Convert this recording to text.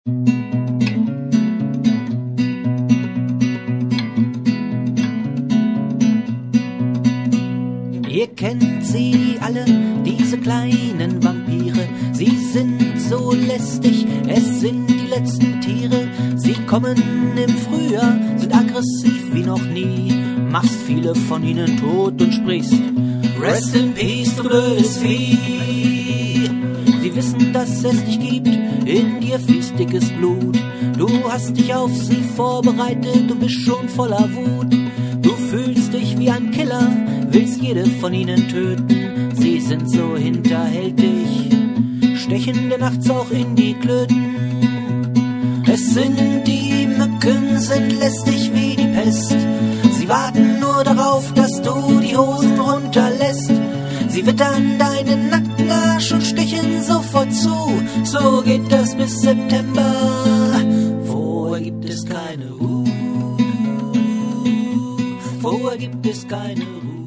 Ihr kennt sie alle, diese kleinen Vampire. Sie sind so lästig, es sind die letzten Tiere. Sie kommen im Frühjahr, sind aggressiv wie noch nie. Machst viele von ihnen tot und sprichst Rest in Peace, du blödes Vieh. Sie wissen, dass es dich gibt, in dir fließt dickes Blut. Du hast dich auf sie vorbereitet, du bist schon voller Wut. Du fühlst dich wie ein Killer, willst jede von ihnen töten. Sie sind so hinterhältig, stechen dir nachts auch in die Klöten. Es sind die Mücken, sind lästig wie die Pest. Sie warten nur darauf, dass du die Hosen runterlässt. Sie wittern deinen nackten Arsch und stechen sofort zu. So geht das bis September, vorher gibt es keine Ruhe. Vorher gibt es keine Ruhe.